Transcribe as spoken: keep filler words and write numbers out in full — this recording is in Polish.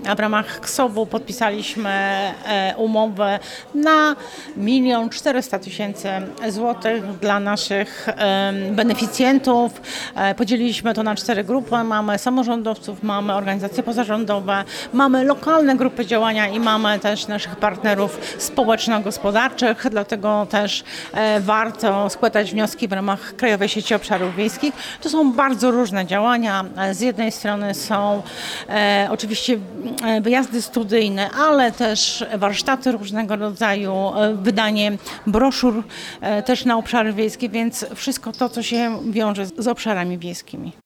w ramach K S O W-u podpisaliśmy umowę na milion czterysta tysięcy złotych dla naszych beneficjentów. Podzieliliśmy to na cztery grupy. Mamy samorządowców, mamy organizacje pozarządowe, mamy lokalne grupy działania i mamy też naszych partnerów społeczno-gospodarczych. Dlatego też warto składać wnioski w ramach Krajowej Sieci Obszarów Wiejskich. To są bardzo różne działania. Z jednej strony są e, oczywiście wyjazdy studyjne, ale też warsztaty różnego rodzaju, e, wydanie broszur e, też na obszary wiejskie, więc wszystko to, co się wiąże z, z obszarami wiejskimi.